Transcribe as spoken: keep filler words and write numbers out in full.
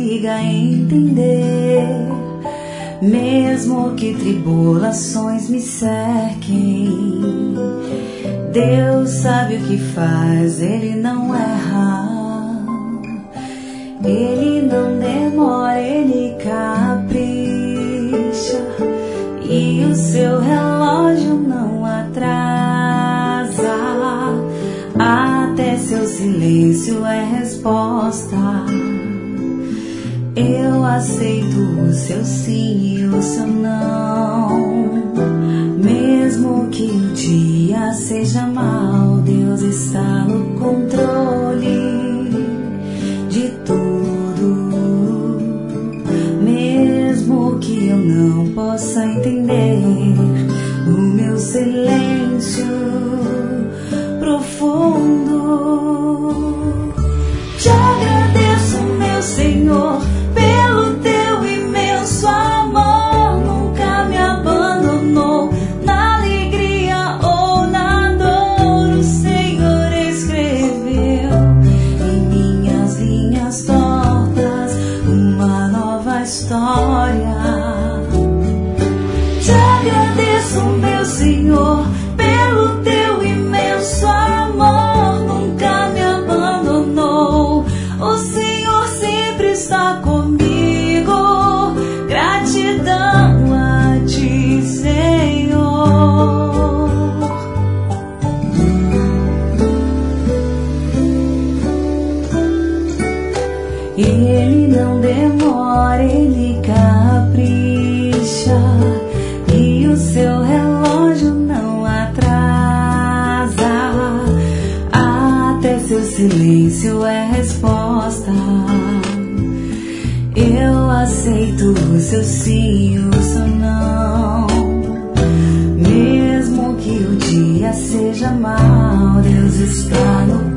consiga entender, mesmo que tribulações me cerquem. Deus sabe o que faz, Ele não erra. Ele não demora, Ele capricha, e o seu relógio não atrasa. Até seu silêncio é resposta. Eu aceito o seu sim e o seu não. Mesmo que o dia seja mau, Deus está no controle de tudo. Mesmo que eu não possa entender, no meu silêncio profundo, te agradeço, meu Senhor, pelo teu imenso amor. Nunca me abandonou, na alegria ou na dor. O Senhor escreveu em minhas linhas tortas uma nova história. Te agradeço, meu Senhor, pelo teu imenso amor. Nunca me abandonou, o Senhor sempre está comigo. Gratidão a ti, Senhor. Ele não demora, Ele capricha, e o seu relógio não atrasa. Até seu silêncio é resposta. Eu aceito o seu sim e o seu não. Mesmo que o dia seja mau, Deus está no